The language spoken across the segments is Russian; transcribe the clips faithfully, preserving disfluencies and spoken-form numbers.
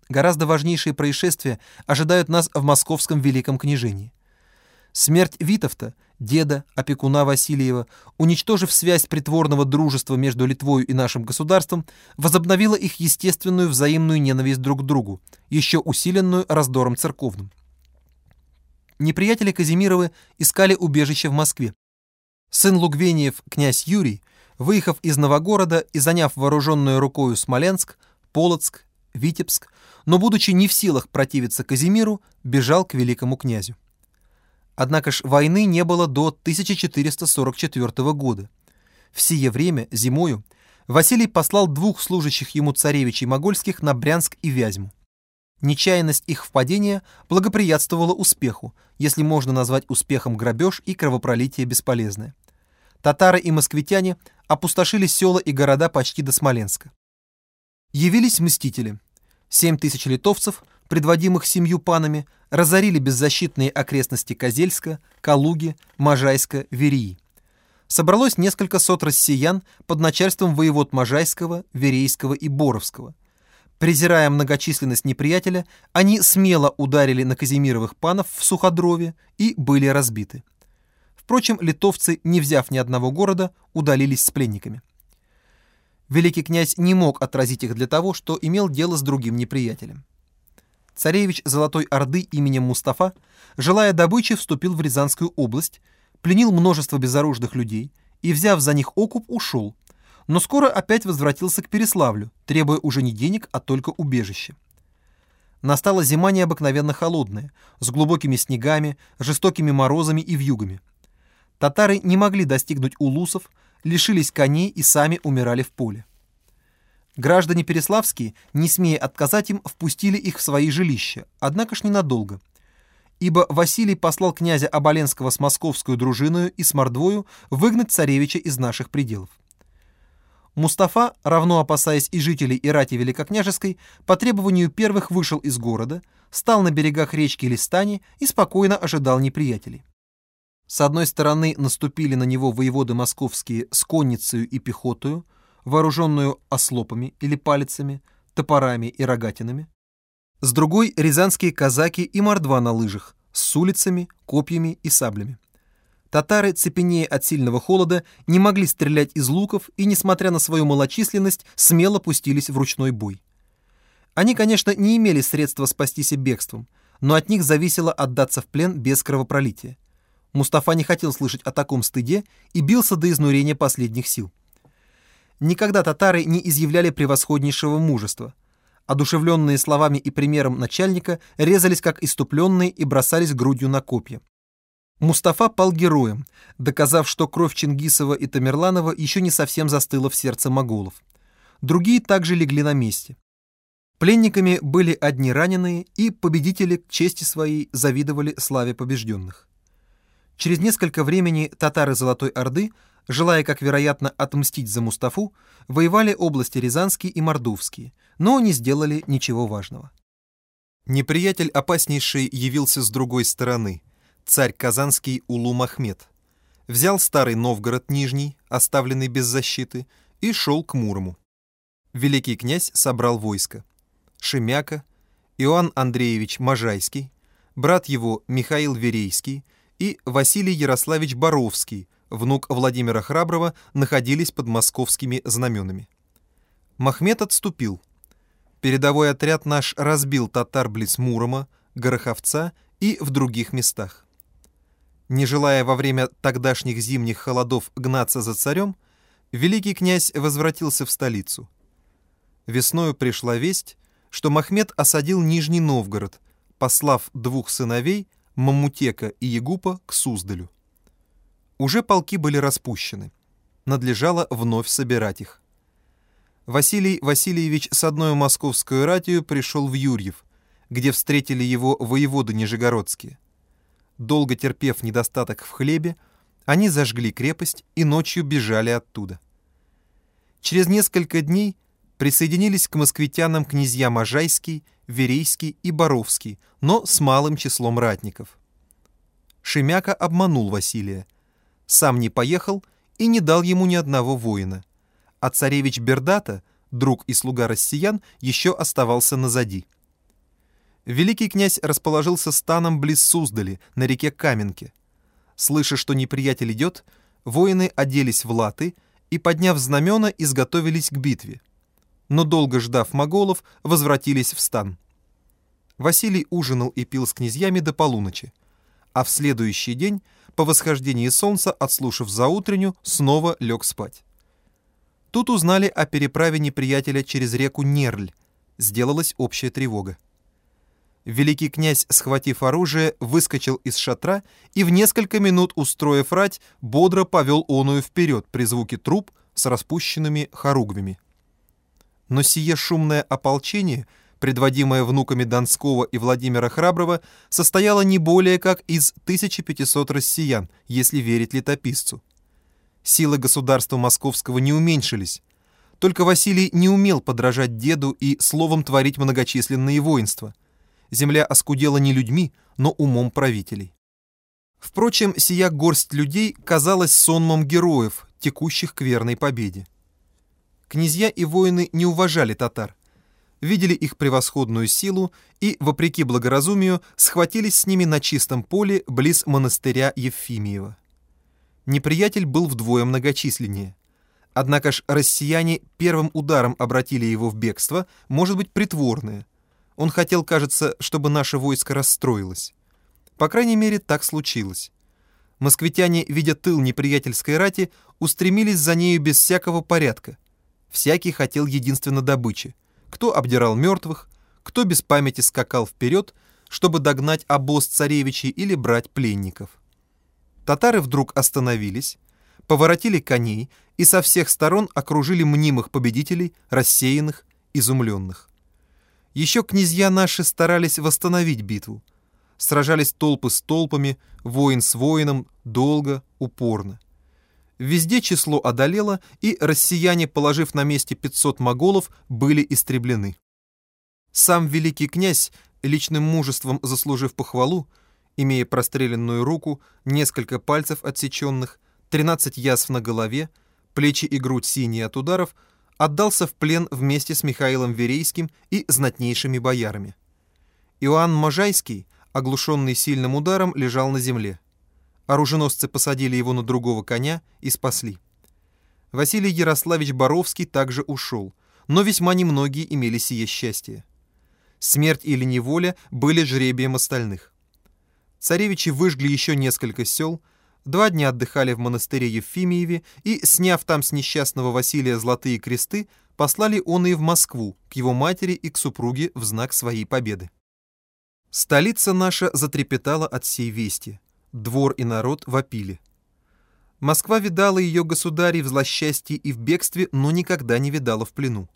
Гораздо важнейшие происшествия ожидают нас в московском великом княжении. Смерть Витовта, деда, опекуна Васильева, уничтожив связь притворного дружества между Литвою и нашим государством, возобновила их естественную взаимную ненависть друг к другу, еще усиленную раздором церковным. Неприятели Казимировы искали убежище в Москве. Сын Лугвениев, князь Юрий, выехав из Новогорода и заняв вооруженную рукою Смоленск, Полоцк, Витебск, но, будучи не в силах противиться Казимиру, бежал к великому князю. Однако ж войны не было до тысяча четыреста сорок четвёртого года. В сие время, зимою, Василий послал двух служащих ему царевичей могольских на Брянск и Вязьму. Нечаянность их впадения благоприятствовала успеху, если можно назвать успехом грабеж и кровопролитие бесполезное. Татары и москвитяне опустошили села и города почти до Смоленска. Явились мстители. Семь тысяч литовцев, предводимых семью панами, разорили беззащитные окрестности Козельска, Калуги, Можайска, Вереи. Собралось несколько сот россиян под начальством воевод Можайского, Верейского и Боровского. Презирая многочисленность неприятеля, они смело ударили на Казимировых панов в Суходрове и были разбиты. Впрочем, литовцы, не взяв ни одного города, удалились с пленниками. Великий князь не мог отразить их для того, что имел дело с другим неприятелем. Царевич Золотой Орды именем Мустафа, желая добычи, вступил в Рязанскую область, пленил множество безоружных людей и, взяв за них окуп, ушел, но скоро опять возвратился к Переславлю, требуя уже не денег, а только убежища. Настала зима необыкновенно холодная, с глубокими снегами, жестокими морозами и вьюгами. Татары не могли достигнуть улусов, лишились коней и сами умирали в поле. Граждане переславские, не смея отказать им, впустили их в свои жилища, однако ж ненадолго. Ибо Василий послал князя Оболенского с московскую дружиною и с мордвою выгнать царевича из наших пределов. Мустафа, равно опасаясь и жителей, и рати великокняжеской, по требованию первых вышел из города, стал на берегах речки Листани и спокойно ожидал неприятелей. С одной стороны наступили на него воеводы московские с конницею и пехотою, вооруженную ослопами или палицами, топорами и рогатинами. С другой — рязанские казаки и мордва на лыжах, с улицами, копьями и саблями. Татары, цепенея от сильного холода, не могли стрелять из луков и, несмотря на свою малочисленность, смело пустились в ручной бой. Они, конечно, не имели средства спастись бегством, но от них зависело отдаться в плен без кровопролития. Мустафа не хотел слышать о таком стыде и бился до изнурения последних сил. Никогда татары не изъявляли превосходнейшего мужества. Одушевленные словами и примером начальника, резались как иступленные и бросались грудью на копья. Мустафа пал героем, доказав, что кровь Чингисова и Тамерланова еще не совсем застыла в сердце моголов. Другие также легли на месте. Пленниками были одни раненые, и победители к чести своей завидовали славе побежденных. Через несколько времени татары Золотой Орды, желая, как вероятно, отмстить за Мустафу, воевали области Рязанские и Мордовские, но не сделали ничего важного. Неприятель опаснейший явился с другой стороны. Царь Казанский Улу-Махмед. Взял старый Новгород Нижний, оставленный без защиты, и шел к Мурому. Великий князь собрал войско. Шемяка, Иоанн Андреевич Можайский, брат его Михаил Верейский и Василий Ярославич Боровский, внук Владимира Храброго, находились под московскими знаменами. Махмед отступил. Передовой отряд наш разбил татар близ Мурома, Гороховца и в других местах. Не желая во время тогдашних зимних холодов гнаться за царем, великий князь возвратился в столицу. Весною пришла весть, что Махмед осадил Нижний Новгород, послав двух сыновей, Мамутека и Егупа, к Суздалю. Уже полки были распущены. Надлежало вновь собирать их. Василий Васильевич с одной московской ратью пришел в Юрьев, где встретили его воеводы нижегородские. Долго терпев недостаток в хлебе, они зажгли крепость и ночью бежали оттуда. Через несколько дней присоединились к москвитянам князья Можайский, Верейский и Боровский, но с малым числом ратников. Шемяка обманул Василия. Сам не поехал и не дал ему ни одного воина. А царевич Бердата, друг и слуга россиян, еще оставался назади. Великий князь расположился станом близ Суздали, на реке Каменке. Слыша, что неприятель идет, воины оделись в латы и, подняв знамена, изготовились к битве. Но долго ждав моголов, возвратились в стан. Василий ужинал и пил с князьями до полуночи, а в следующий день, по восхождении солнца, отслушав заутренню, снова лег спать. Тут узнали о переправе неприятеля через реку Нерль. Сделалась общая тревога. Великий князь, схватив оружие, выскочил из шатра и в несколько минут, устроив рать, бодро повел оную вперед при звуке труб с распущенными хоругвями. Но сие шумное ополчение, предводимое внуками Донского и Владимира Храброго, состояло не более как из тысячи пятисот россиян, если верить летописцу. Силы государства московского не уменьшились. Только Василий не умел подражать деду и словом творить многочисленные воинства. Земля оскудела не людьми, но умом правителей. Впрочем, сия горсть людей казалась сонмом героев, текущих к верной победе. Князья и воины не уважали татар, видели их превосходную силу и, вопреки благоразумию, схватились с ними на чистом поле близ монастыря Евфимиева. Неприятель был вдвое многочисленнее. Однако ж россияне первым ударом обратили его в бегство, может быть, притворное. Он хотел, кажется, чтобы наше войско расстроилось. По крайней мере, так случилось. Москвитяне, видя тыл неприятельской рати, устремились за нею без всякого порядка. Всякий хотел единственно добычи. Кто обдирал мертвых, кто без памяти скакал вперед, чтобы догнать обоз царевичей или брать пленников. Татары вдруг остановились, поворотили коней и со всех сторон окружили мнимых победителей, рассеянных, изумленных. Еще князья наши старались восстановить битву. Сражались толпы с толпами, воин с воином, долго, упорно. Везде число одолело, и россияне, положив на месте пятьсот моголов, были истреблены. Сам великий князь, личным мужеством заслужив похвалу, имея простреленную руку, несколько пальцев отсеченных, тринадцать язв на голове, плечи и грудь синие от ударов, отдался в плен вместе с Михаилом Верейским и знатнейшими боярами. Иоанн Можайский, оглушенный сильным ударом, лежал на земле. Оруженосцы посадили его на другого коня и спасли. Василий Ярославич Боровский также ушел, но весьма немногие имели сие счастье. Смерть или неволя были жребием остальных. Царевичи выжгли еще несколько сел, два дня отдыхали в монастыре Евфимиеве и, сняв там с несчастного Василия золотые кресты, послали оные в Москву, к его матери и к супруге в знак своей победы. Столица наша затрепетала от сей вести. Двор и народ вопили. Москва видала ее государей в злосчастье и в бегстве, но никогда не видала в плену.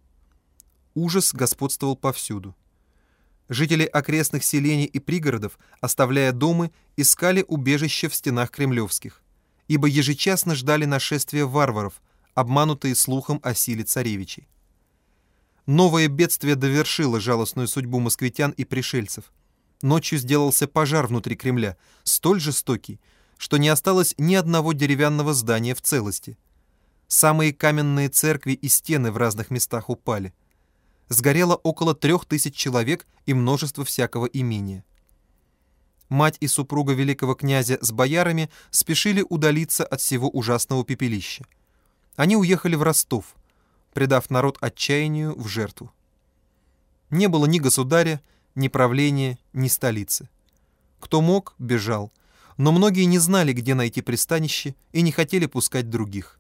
Ужас господствовал повсюду. Жители окрестных селений и пригородов, оставляя дома, искали убежище в стенах кремлевских, ибо ежечасно ждали нашествия варваров, обманутые слухом о силе царевичей. Новое бедствие довершило жалостную судьбу москвитян и пришельцев. Ночью сделался пожар внутри Кремля, столь жестокий, что не осталось ни одного деревянного здания в целости. Самые каменные церкви и стены в разных местах упали. Сгорело около трех тысяч человек и множество всякого имения. Мать и супруга великого князя с боярами спешили удалиться от всего ужасного пепелища. Они уехали в Ростов, предав народ отчаянию в жертву. Не было ни государя, ни правления, ни столицы. Кто мог, бежал, но многие не знали, где найти пристанище, и не хотели пускать других.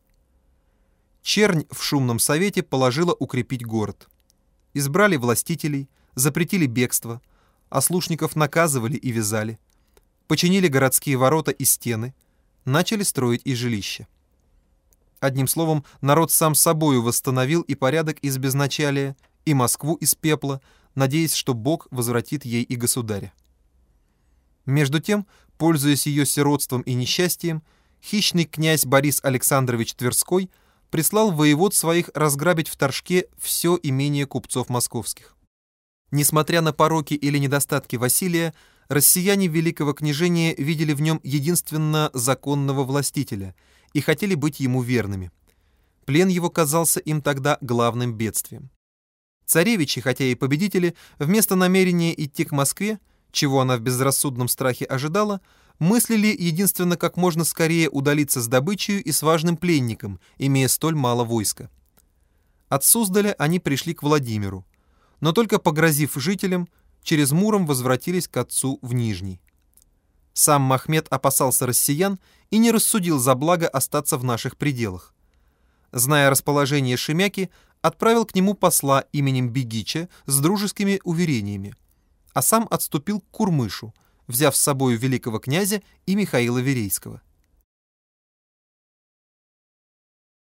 Чернь в шумном совете положила укрепить город. Избрали властителей, запретили бегство, ослушников наказывали и вязали, починили городские ворота и стены, начали строить и жилища. Одним словом, народ сам собою восстановил и порядок из безначалия, и Москву из пепла, надеясь, что Бог возвратит ей и государя. Между тем, пользуясь ее сиротством и несчастьем, хищный князь Борис Александрович Тверской прислал воевод своих разграбить в Торжке все имение купцов московских. Несмотря на пороки или недостатки Василия, россияне великого княжения видели в нем единственно законного властителя и хотели быть ему верными. Плен его казался им тогда главным бедствием. Царевичи, хотя и победители, вместо намерения идти к Москве, чего она в безрассудном страхе ожидала, мыслили единственно как можно скорее удалиться с добычей и с важным пленником, имея столь мало войска. От Суздаля они пришли к Владимиру, но только погрозив жителям, через Муром возвратились к отцу в Нижний. Сам Махмед опасался россиян и не рассудил за благо остаться в наших пределах. Зная расположение Шемяки, отправил к нему посла именем Бегича с дружескими уверениями, а сам отступил к Курмышу, взяв с собою великого князя и Михаила Верейского.